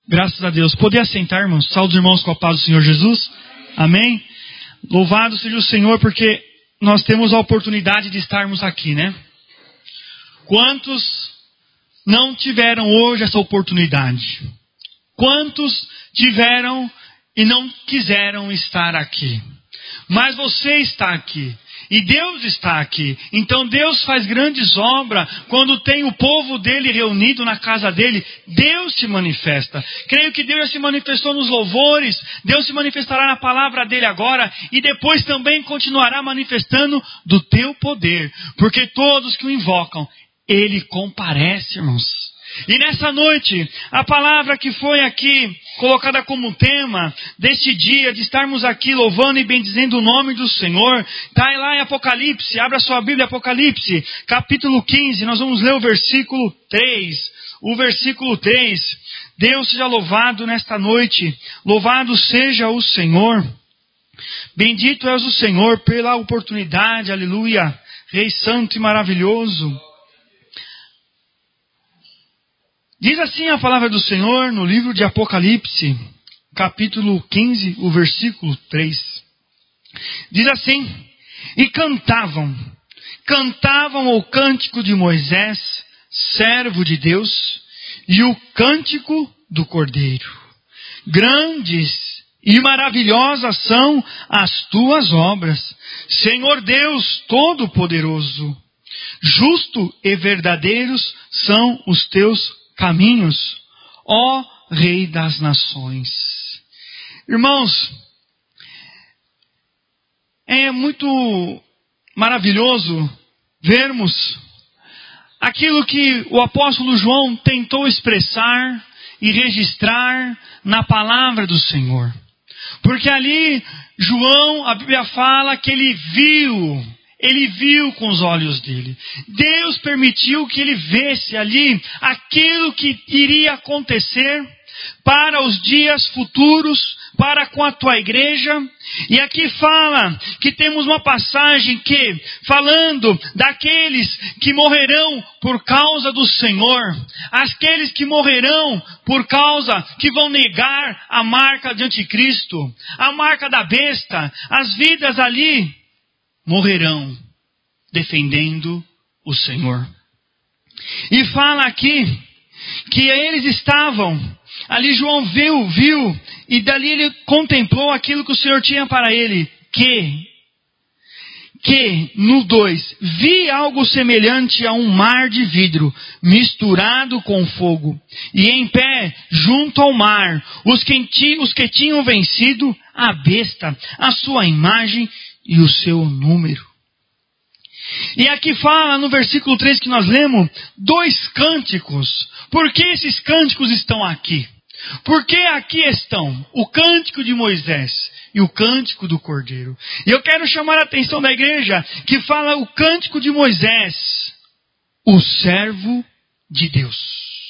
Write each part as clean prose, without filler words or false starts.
Graças a Deus. Poder assentar, irmãos. Saúde, irmãos, com a paz do Senhor Jesus. Amém. Louvado seja o Senhor, porque nós temos a oportunidade de estarmos aqui, né? Quantos não tiveram hoje essa oportunidade? Quantos tiveram e não quiseram estar aqui? Mas você está aqui. E Deus está aqui. Então Deus faz grandes obras quando tem o povo dele reunido na casa dele. Deus se manifesta. Creio que Deus já se manifestou nos louvores. Deus se manifestará na palavra dele agora. E depois também continuará manifestando do teu poder. Porque todos que o invocam, ele comparece, irmãos. E nessa noite, a palavra que foi aqui colocada como tema deste dia, de estarmos aqui louvando e bendizendo o nome do Senhor, está lá em Apocalipse. Abra sua Bíblia, Apocalipse, capítulo 15, nós vamos ler o versículo 3. O versículo 3, Deus seja louvado nesta noite, louvado seja o Senhor. Bendito és o Senhor pela oportunidade, aleluia, Rei Santo e maravilhoso. Diz assim a palavra do Senhor no livro de Apocalipse, capítulo 15, o versículo 3. Diz assim: e cantavam o cântico de Moisés, servo de Deus, e o cântico do Cordeiro. Grandes e maravilhosas são as tuas obras, Senhor Deus Todo-Poderoso. Justo e verdadeiros são os teus caminhos, ó Rei das Nações. Irmãos, é muito maravilhoso vermos aquilo que o apóstolo João tentou expressar e registrar na palavra do Senhor. Porque ali, João, a Bíblia fala que ele viu com os olhos dele. Deus permitiu que ele visse ali aquilo que iria acontecer para os dias futuros, para com a tua igreja. E aqui fala que temos uma passagem que, falando daqueles que morrerão por causa do Senhor, aqueles que morrerão por causa que vão negar a marca de anticristo, a marca da besta, as vidas ali morrerão defendendo o Senhor. E fala aqui que eles estavam, ali João viu, e dali ele contemplou aquilo que o Senhor tinha para ele, que no 2, vi algo semelhante a um mar de vidro, misturado com fogo, e em pé, junto ao mar, os que tinham vencido a besta, a sua imagem e o seu número. E aqui fala no versículo 3 que nós lemos, 2 cânticos. Por que esses cânticos estão aqui? Porque aqui estão o cântico de Moisés e o cântico do Cordeiro. E eu quero chamar a atenção da igreja que fala o cântico de Moisés, o servo de Deus.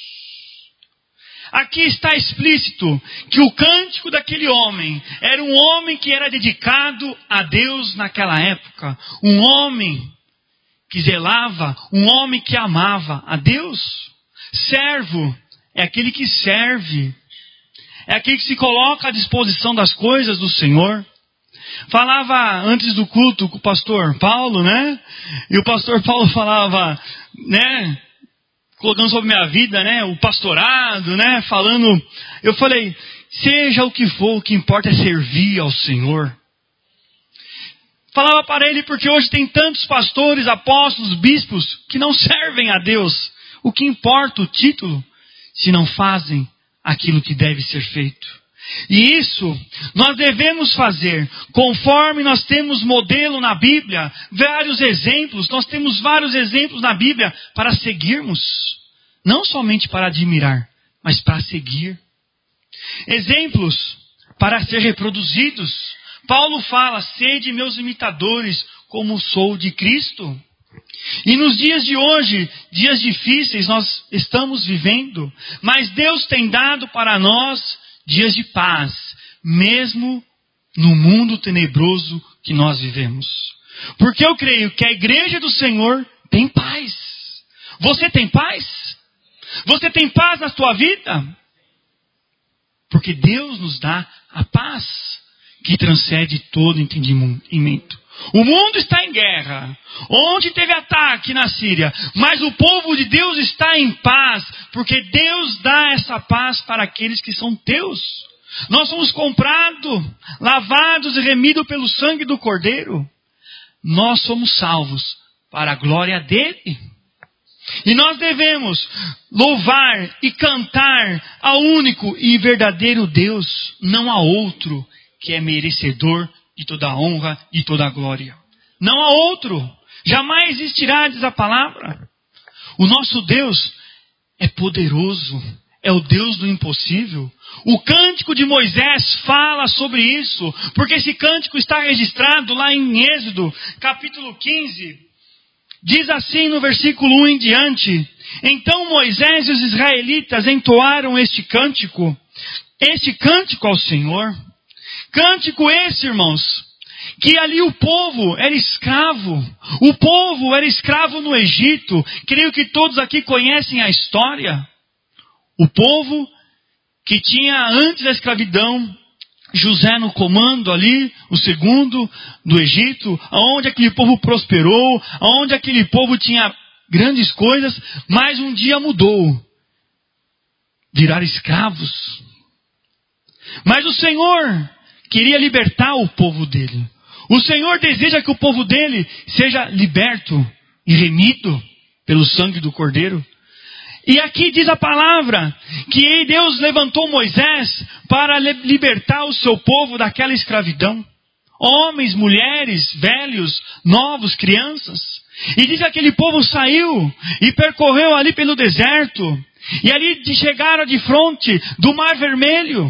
Aqui está explícito que o cântico daquele homem era um homem que era dedicado a Deus naquela época. Um homem que zelava, um homem que amava a Deus. Servo é aquele que serve, é aquele que se coloca à disposição das coisas do Senhor. Falava antes do culto com o pastor Paulo, né? E o pastor Paulo falava, né? Colocando sobre minha vida, né? O pastorado, né? Falando, eu falei, seja o que for, o que importa é servir ao Senhor. Falava para ele porque hoje tem tantos pastores, apóstolos, bispos que não servem a Deus. O que importa o título se não fazem aquilo que deve ser feito? E isso nós devemos fazer conforme nós temos modelo na Bíblia, vários exemplos, nós temos vários exemplos na Bíblia para seguirmos. Não somente para admirar, mas para seguir. Exemplos para ser reproduzidos. Paulo fala, sede meus imitadores, como sou de Cristo. E nos dias de hoje, dias difíceis nós estamos vivendo, mas Deus tem dado para nós dias de paz, mesmo no mundo tenebroso que nós vivemos. Porque eu creio que a igreja do Senhor tem paz. Você tem paz? Você tem paz na sua vida? Porque Deus nos dá a paz que transcende todo entendimento. O mundo está em guerra. Onde teve ataque na Síria. Mas o povo de Deus está em paz. Porque Deus dá essa paz para aqueles que são teus. Nós somos comprados, lavados e remidos pelo sangue do Cordeiro. Nós somos salvos para a glória dele. E nós devemos louvar e cantar ao único e verdadeiro Deus, não a outro que é merecedor de toda a honra e toda a glória. Não há outro. Jamais existirá, diz a palavra. O nosso Deus é poderoso. É o Deus do impossível. O cântico de Moisés fala sobre isso. Porque esse cântico está registrado lá em Êxodo, capítulo 15. Diz assim no versículo 1 em diante. Então Moisés e os israelitas entoaram este cântico ao Senhor. Cântico esse, irmãos, que ali o povo era escravo. O povo era escravo no Egito. Creio que todos aqui conhecem a história. O povo que tinha antes da escravidão, José no comando ali, o segundo do Egito, onde aquele povo prosperou, onde aquele povo tinha grandes coisas, mas um dia mudou. Viraram escravos. Mas o Senhor queria libertar o povo dele. O Senhor deseja que o povo dele seja liberto e remido pelo sangue do Cordeiro. E aqui diz a palavra que Deus levantou Moisés para libertar o seu povo daquela escravidão. Homens, mulheres, velhos, novos, crianças. E diz que aquele povo saiu e percorreu ali pelo deserto. E ali chegaram de frente do Mar Vermelho.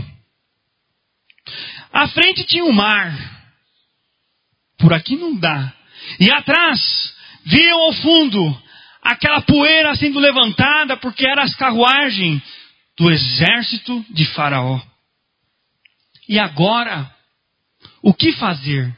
À frente tinha o mar. Por aqui não dá. E atrás, viam ao fundo aquela poeira sendo levantada, porque eram as carruagens do exército de Faraó. E agora, o que fazer?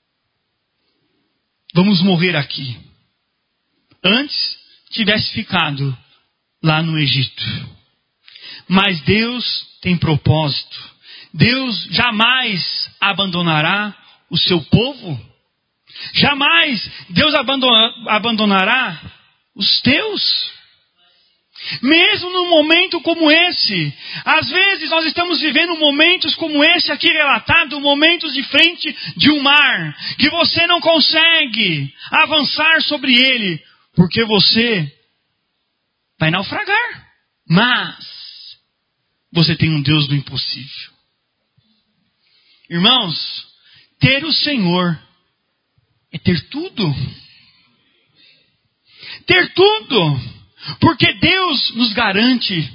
Vamos morrer aqui. Antes, tivesse ficado lá no Egito. Mas Deus tem propósito. Deus jamais abandonará o seu povo. Jamais Deus abandonará os teus. Mesmo num momento como esse. Às vezes nós estamos vivendo momentos como esse aqui relatado. Momentos de frente de um mar. Que você não consegue avançar sobre ele. Porque você vai naufragar. Mas você tem um Deus do impossível. Irmãos, ter o Senhor é ter tudo. Ter tudo. Porque Deus nos garante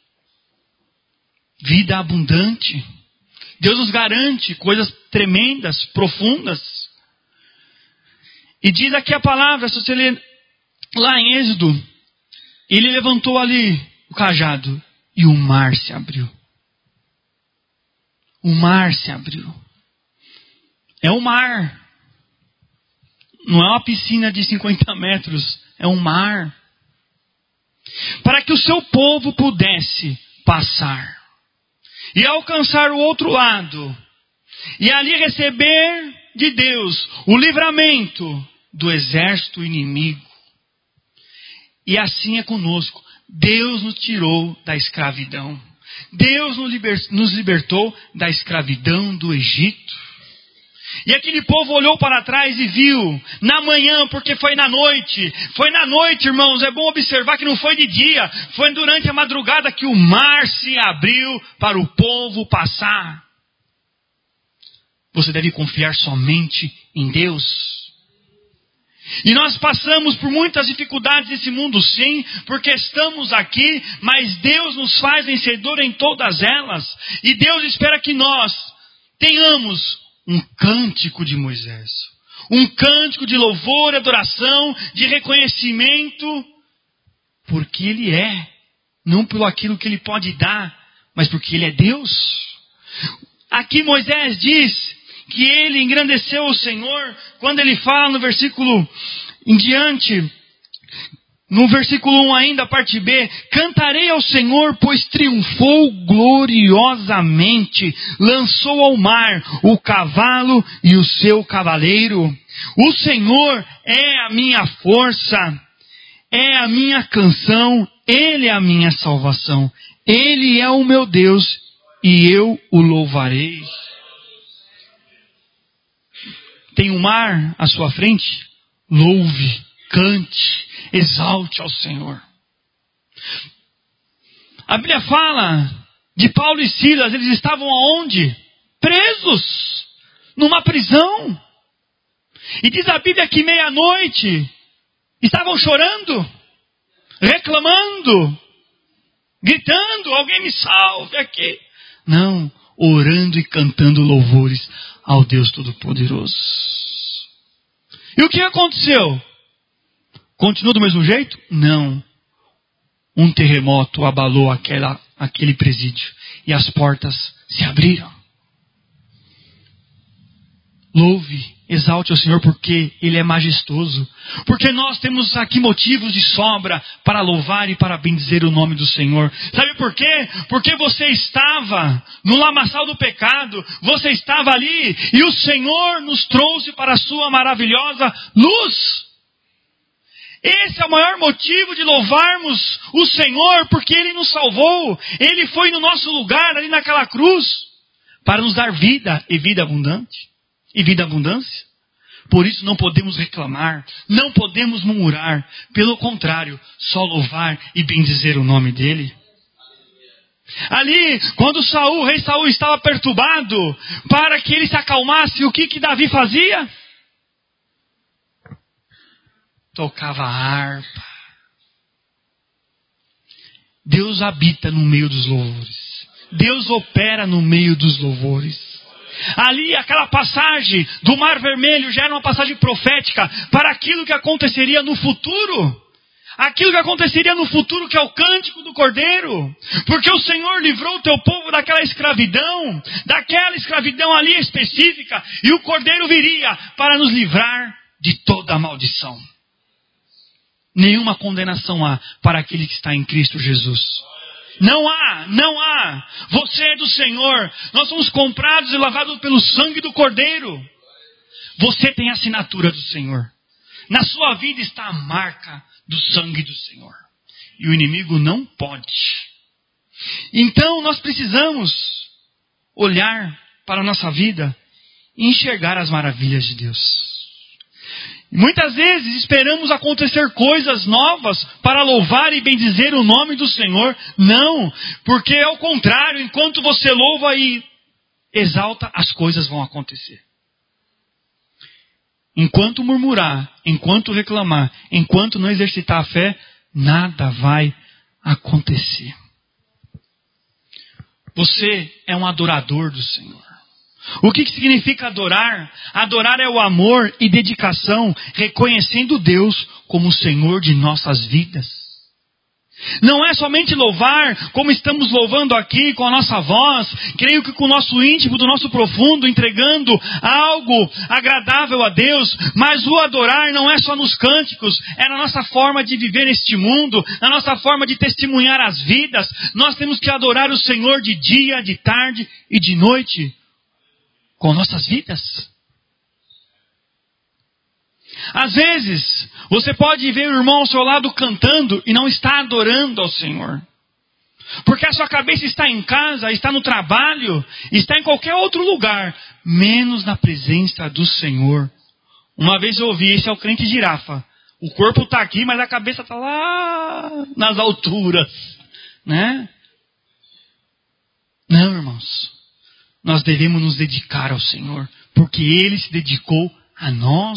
vida abundante. Deus nos garante coisas tremendas, profundas. E diz aqui a palavra, se você ler lá em Êxodo, ele levantou ali o cajado e o mar se abriu. O mar se abriu. É o mar. Não é uma piscina de 50 metros. É um mar. Para que o seu povo pudesse passar. E alcançar o outro lado. E ali receber de Deus o livramento do exército inimigo. E assim é conosco. Deus nos tirou da escravidão. Deus nos libertou da escravidão do Egito. E aquele povo olhou para trás e viu, na manhã, porque foi na noite. Foi na noite, irmãos, é bom observar que não foi de dia. Foi durante a madrugada que o mar se abriu para o povo passar. Você deve confiar somente em Deus. E nós passamos por muitas dificuldades nesse mundo, sim, porque estamos aqui, mas Deus nos faz vencedor em todas elas. E Deus espera que nós tenhamos um cântico de Moisés. Um cântico de louvor, adoração, de reconhecimento. Porque Ele é. Não por aquilo que Ele pode dar, mas porque Ele é Deus. Aqui Moisés diz que ele engrandeceu o Senhor, quando ele fala no versículo em diante, No versículo 1 ainda, parte B, cantarei ao Senhor, pois triunfou gloriosamente, lançou ao mar o cavalo e o seu cavaleiro. O Senhor é a minha força, é a minha canção, Ele é a minha salvação. Ele é o meu Deus e eu o louvarei. Tem um mar à sua frente? Louve, cante, exalte ao Senhor. A Bíblia fala de Paulo e Silas, eles estavam aonde? Presos, numa prisão. E diz a Bíblia que meia-noite, estavam chorando, reclamando, gritando, alguém me salve aqui. Não, orando e cantando louvores ao Deus Todo-Poderoso. E o que aconteceu? Continuou do mesmo jeito? Não. Um terremoto abalou aquele presídio e as portas se abriram. Louve, exalte ao Senhor porque Ele é majestoso. Porque nós temos aqui motivos de sobra para louvar e para bendizer o nome do Senhor. Sabe por quê? Porque você estava no lamaçal do pecado. Você estava ali e o Senhor nos trouxe para a sua maravilhosa luz. Esse é o maior motivo de louvarmos o Senhor, porque Ele nos salvou. Ele foi no nosso lugar, ali naquela cruz, para nos dar vida e vida abundante. E vida abundância. Por isso não podemos reclamar, não podemos murmurar. Pelo contrário, só louvar e bendizer o nome dEle. Ali, quando o rei Saul estava perturbado, para que ele se acalmasse, o que Davi fazia? Tocava a harpa. Deus habita no meio dos louvores. Deus opera no meio dos louvores. Ali, aquela passagem do Mar Vermelho já era uma passagem profética para aquilo que aconteceria no futuro. Aquilo que aconteceria no futuro, que é o cântico do Cordeiro. Porque o Senhor livrou o teu povo daquela escravidão ali específica, e o Cordeiro viria para nos livrar de toda a maldição. Nenhuma condenação há para aquele que está em Cristo Jesus. Não há. Você é do Senhor. Nós somos comprados e lavados pelo sangue do Cordeiro. Você tem a assinatura do Senhor. Na sua vida está a marca do sangue do Senhor. E o inimigo não pode. Então nós precisamos olhar para a nossa vida e enxergar as maravilhas de Deus. Muitas vezes esperamos acontecer coisas novas para louvar e bendizer o nome do Senhor. Não, porque é o contrário. Enquanto você louva e exalta, as coisas vão acontecer. Enquanto murmurar, enquanto reclamar, enquanto não exercitar a fé, nada vai acontecer. Você é um adorador do Senhor. O que significa adorar? Adorar é o amor e dedicação, reconhecendo Deus como o Senhor de nossas vidas. Não é somente louvar, como estamos louvando aqui com a nossa voz, creio que com o nosso íntimo, do nosso profundo, entregando algo agradável a Deus, mas o adorar não é só nos cânticos, é na nossa forma de viver neste mundo, na nossa forma de testemunhar as vidas. Nós temos que adorar o Senhor de dia, de tarde e de noite, com nossas vidas. Às vezes, você pode ver o irmão ao seu lado cantando e não está adorando ao Senhor. Porque a sua cabeça está em casa, está no trabalho, está em qualquer outro lugar, menos na presença do Senhor. Uma vez eu ouvi, esse é o crente girafa. O corpo está aqui, mas a cabeça está lá nas alturas. Né? Não, irmãos. Nós devemos nos dedicar ao Senhor, porque Ele se dedicou a nós.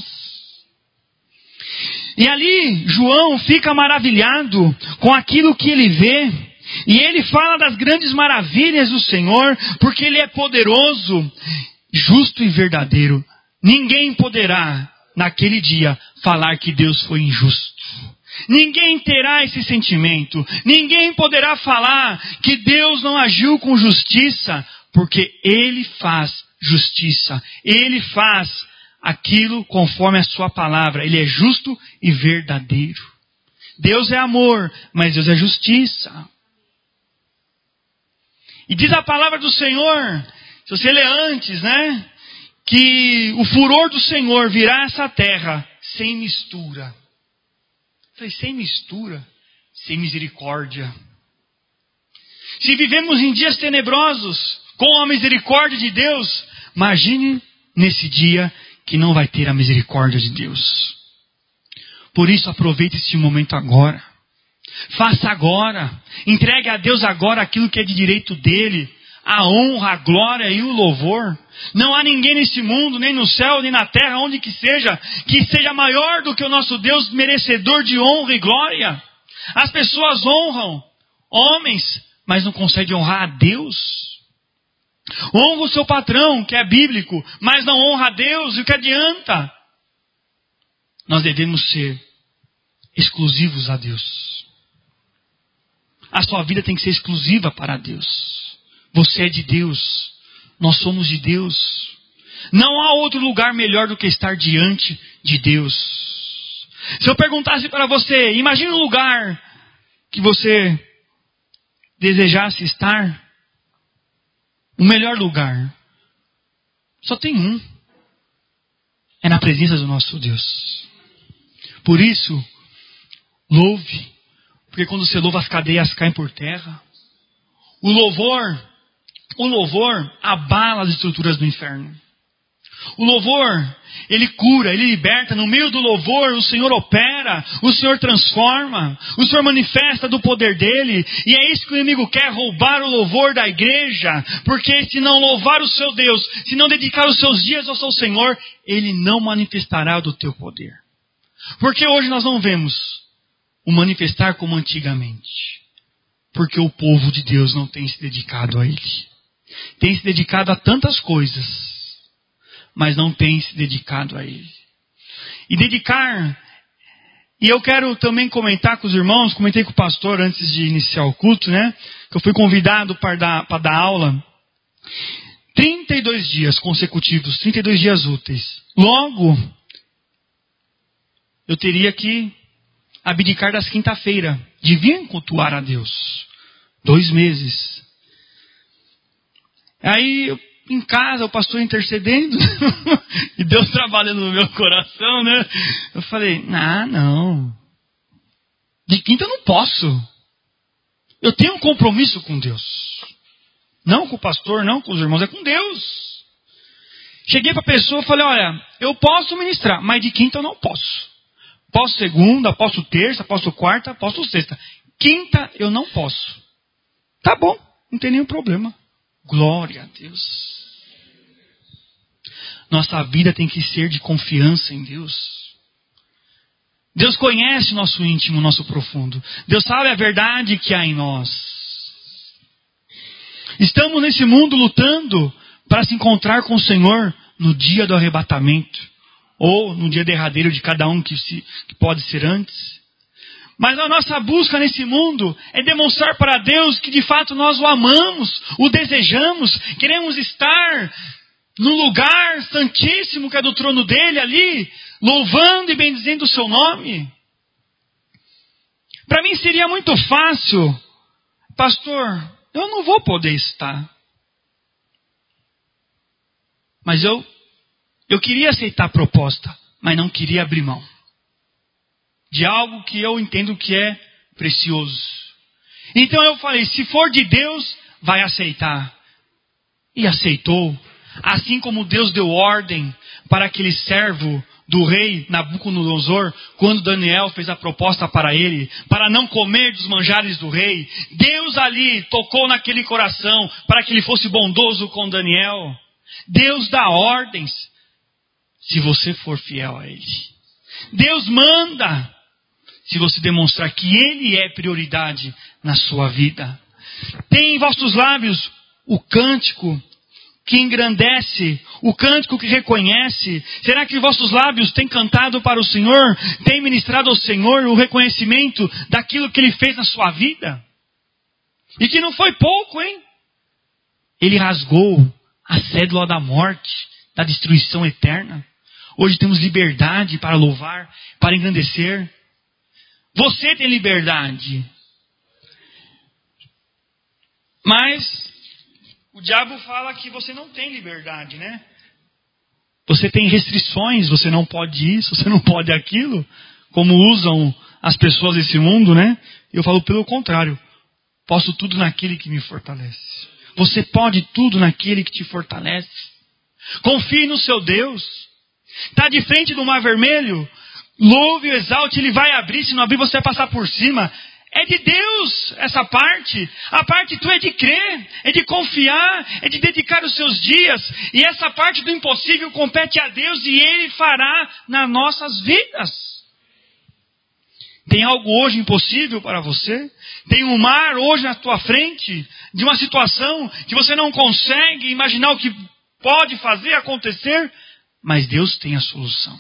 E ali, João fica maravilhado com aquilo que ele vê. E ele fala das grandes maravilhas do Senhor, porque Ele é poderoso, justo e verdadeiro. Ninguém poderá, naquele dia, falar que Deus foi injusto. Ninguém terá esse sentimento. Ninguém poderá falar que Deus não agiu com justiça, porque Ele faz justiça. Ele faz aquilo conforme a sua palavra. Ele é justo e verdadeiro. Deus é amor, mas Deus é justiça. E diz a palavra do Senhor, se você ler antes, né? Que o furor do Senhor virá a essa terra sem mistura. Eu falei, sem mistura? Sem misericórdia. Se vivemos em dias tenebrosos, com a misericórdia de Deus, imagine nesse dia que não vai ter a misericórdia de Deus. Por isso aproveite este momento agora. Faça agora. Entregue a Deus agora aquilo que é de direito dele. A honra, a glória e o louvor. Não há ninguém nesse mundo, nem no céu, nem na terra, onde que seja maior do que o nosso Deus, merecedor de honra e glória. As pessoas honram homens, mas não conseguem honrar a Deus. Honra o seu patrão, que é bíblico, mas não honra a Deus, e o que adianta? Nós devemos ser exclusivos a Deus. A sua vida tem que ser exclusiva para Deus. Você é de Deus. Nós somos de Deus. Não há outro lugar melhor do que estar diante de Deus. Se eu perguntasse para você, imagine um lugar que você desejasse estar, o melhor lugar. Só tem um. É na presença do nosso Deus. Por isso, louve. Porque quando você louva, as cadeias caem por terra. O louvor abala as estruturas do inferno. O louvor, ele cura, ele liberta. No meio do louvor, o Senhor opera, o Senhor transforma, o Senhor manifesta do poder dele. E é isso que o inimigo quer, roubar o louvor da igreja. Porque se não louvar o seu Deus, se não dedicar os seus dias ao seu Senhor, ele não manifestará do teu poder. Porque hoje nós não vemos o manifestar como antigamente. Porque o povo de Deus não tem se dedicado a ele. Tem se dedicado a tantas coisas, mas não tem se dedicado a ele. E dedicar, e eu quero também comentar com os irmãos, comentei com o pastor antes de iniciar o culto, né? Que eu fui convidado para dar aula. 32 dias consecutivos, 32 dias úteis. Logo, eu teria que abdicar das quinta-feira, de vir cultuar a Deus. 2 meses. Aí, em casa, o pastor intercedendo, e Deus trabalhando no meu coração, né? Eu falei, não. De quinta eu não posso. Eu tenho um compromisso com Deus. Não com o pastor, não com os irmãos, é com Deus. Cheguei para a pessoa e falei, olha, eu posso ministrar, mas de quinta eu não posso. Posso segunda, posso terça, posso quarta, posso sexta. Quinta eu não posso. Tá bom, não tem nenhum problema. Glória a Deus. Nossa vida tem que ser de confiança em Deus. Deus conhece o nosso íntimo, o nosso profundo. Deus sabe a verdade que há em nós. Estamos nesse mundo lutando para se encontrar com o Senhor no dia do arrebatamento. Ou no dia derradeiro de cada um que pode ser antes. Mas a nossa busca nesse mundo é demonstrar para Deus que de fato nós o amamos, o desejamos, queremos estar no lugar santíssimo que é do trono dele ali, louvando e bendizendo o seu nome. Para mim seria muito fácil, pastor, eu não vou poder estar. Mas eu queria aceitar a proposta, mas não queria abrir mão de algo que eu entendo que é precioso. Então eu falei, se for de Deus, vai aceitar. E aceitou. Assim como Deus deu ordem para aquele servo do rei Nabucodonosor, quando Daniel fez a proposta para ele, para não comer dos manjares do rei, Deus ali tocou naquele coração para que ele fosse bondoso com Daniel. Deus dá ordens, se você for fiel a ele. Deus manda, se você demonstrar que ele é prioridade na sua vida. Tem em vossos lábios o cântico que engrandece, o cântico que reconhece. Será que vossos lábios têm cantado para o Senhor? Têm ministrado ao Senhor o reconhecimento daquilo que ele fez na sua vida? E que não foi pouco, hein? Ele rasgou a cédula da morte, da destruição eterna. Hoje temos liberdade para louvar, para engrandecer. Você tem liberdade. Mas o diabo fala que você não tem liberdade, né? Você tem restrições, você não pode isso, você não pode aquilo, como usam as pessoas desse mundo, né? Eu falo pelo contrário. Posso tudo naquele que me fortalece. Você pode tudo naquele que te fortalece. Confie no seu Deus. Está de frente do mar vermelho? Louve e exalte, ele vai abrir. Se não abrir, você vai passar por cima. É de Deus essa parte. A parte tua é de crer, é de confiar, é de dedicar os seus dias. E essa parte do impossível compete a Deus e Ele fará nas nossas vidas. Tem algo hoje impossível para você? Tem um mar hoje na tua frente de uma situação que você não consegue imaginar o que pode fazer acontecer? Mas Deus tem a solução.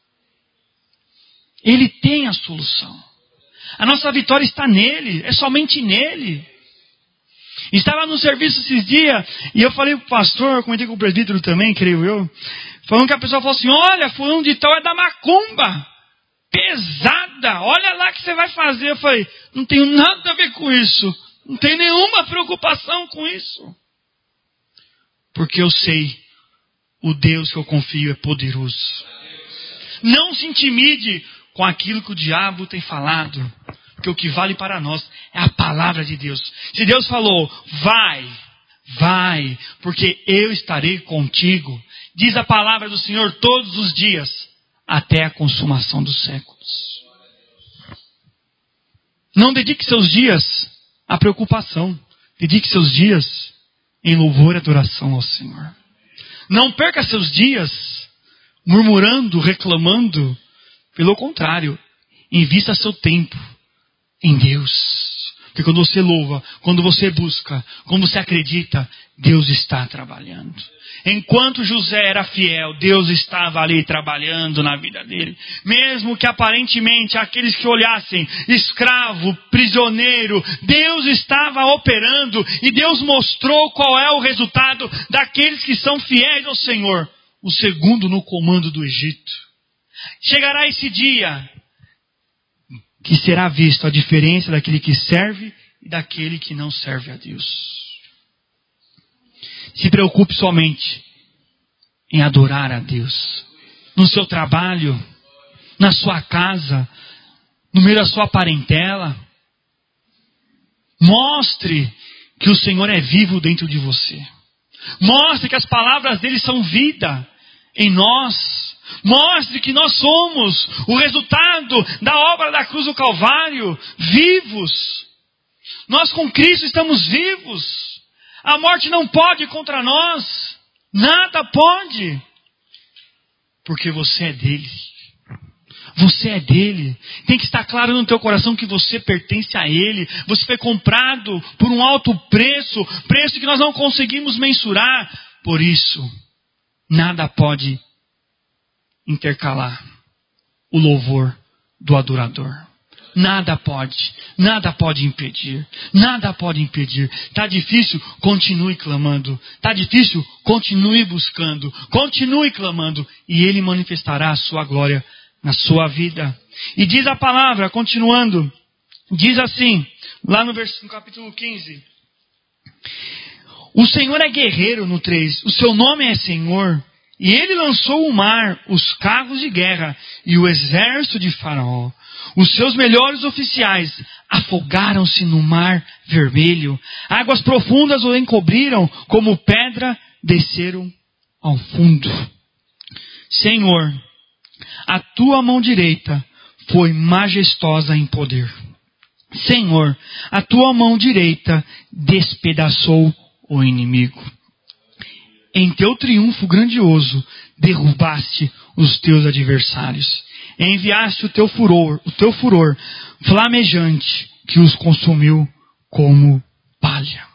Ele tem a solução. A nossa vitória está nele, é somente nele. Estava no serviço esses dias e eu falei para o pastor, comentei com o presbítero também, creio eu, falando que a pessoa falou assim, olha, fulano de tal é da macumba. Pesada, olha lá o que você vai fazer. Eu falei, não tenho nada a ver com isso. Não tenho nenhuma preocupação com isso. Porque eu sei, o Deus que eu confio é poderoso. Não se intimide com aquilo que o diabo tem falado. Porque o que vale para nós é a palavra de Deus. Se Deus falou, vai, porque eu estarei contigo. Diz a palavra do Senhor todos os dias, até a consumação dos séculos. Não dedique seus dias à preocupação. Dedique seus dias em louvor e adoração ao Senhor. Não perca seus dias murmurando, reclamando. Pelo contrário, invista seu tempo em Deus. Porque quando você louva, quando você busca, quando você acredita, Deus está trabalhando. Enquanto José era fiel, Deus estava ali trabalhando na vida dele. Mesmo que aparentemente aqueles que olhassem, escravo, prisioneiro, Deus estava operando e Deus mostrou qual é o resultado daqueles que são fiéis ao Senhor. O segundo no comando do Egito. Chegará esse dia que será visto a diferença daquele que serve e daquele que não serve a Deus. Se preocupe somente em adorar a Deus. No seu trabalho, na sua casa, no meio da sua parentela. Mostre que o Senhor é vivo dentro de você. Mostre que as palavras dele são vida em nós. Mostre que nós somos o resultado da obra da cruz do Calvário, vivos. Nós com Cristo estamos vivos. A morte não pode contra nós. Nada pode. Porque você é dele. Você é dele. Tem que estar claro no teu coração que você pertence a ele. Você foi comprado por um alto preço. Preço que nós não conseguimos mensurar. Por isso, nada pode intercalar o louvor do adorador. Nada pode impedir. Nada pode impedir. Está difícil? Continue clamando. Está difícil? Continue buscando. Continue clamando. E Ele manifestará a sua glória na sua vida. E diz a palavra, continuando, diz assim, lá no capítulo 15. O Senhor é guerreiro no 3. O seu nome é Senhor. E Ele lançou o mar, os carros de guerra e o exército de Faraó. Os seus melhores oficiais afogaram-se no mar vermelho. Águas profundas o encobriram, como pedra desceram ao fundo. Senhor, a tua mão direita foi majestosa em poder. Senhor, a tua mão direita despedaçou o inimigo. Em teu triunfo grandioso, derrubaste os teus adversários. Enviaste o teu furor flamejante, que os consumiu como palha.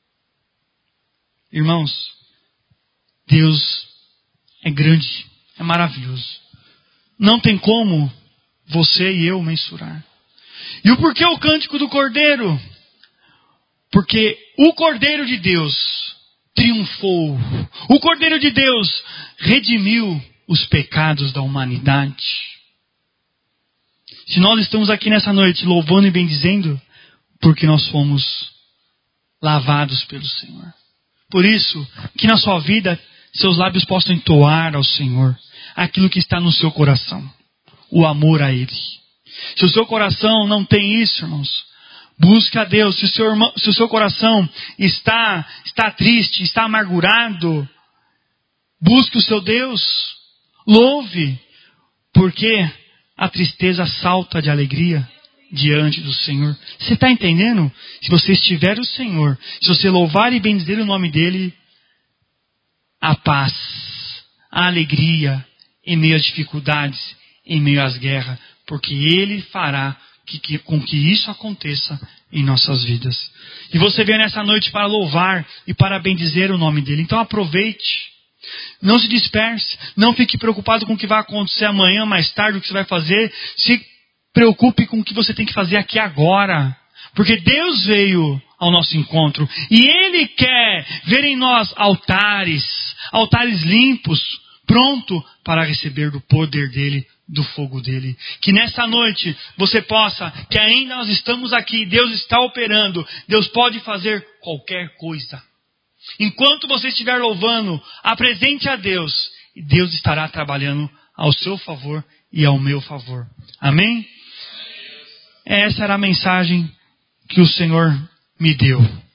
Irmãos, Deus é grande, é maravilhoso. Não tem como você e eu mensurar. E o porquê o cântico do Cordeiro? Porque o Cordeiro de Deus triunfou. O Cordeiro de Deus redimiu os pecados da humanidade. Se nós estamos aqui nessa noite louvando e bendizendo, porque nós fomos lavados pelo Senhor. Por isso, que na sua vida, seus lábios possam entoar ao Senhor aquilo que está no seu coração. O amor a Ele. Se o seu coração não tem isso, irmãos, busque a Deus. Se o seu coração está triste, está amargurado, busque o seu Deus. Louve, porque a tristeza salta de alegria diante do Senhor. Você está entendendo? Se você estiver o Senhor, se você louvar e bendizer o nome dEle, a paz, a alegria em meio às dificuldades, em meio às guerras, porque Ele fará com que isso aconteça em nossas vidas. E você veio nessa noite para louvar e para bendizer o nome dEle. Então aproveite. Não se disperse. Não fique preocupado com o que vai acontecer amanhã, mais tarde, o que você vai fazer. Se preocupe com o que você tem que fazer aqui agora. Porque Deus veio ao nosso encontro. E Ele quer ver em nós altares limpos, pronto para receber do poder dEle, do fogo dEle. Que nessa noite você possa, que ainda nós estamos aqui, Deus está operando, Deus pode fazer qualquer coisa. Enquanto você estiver louvando, apresente a Deus, e Deus estará trabalhando ao seu favor e ao meu favor. Amém? Essa era a mensagem que o Senhor me deu.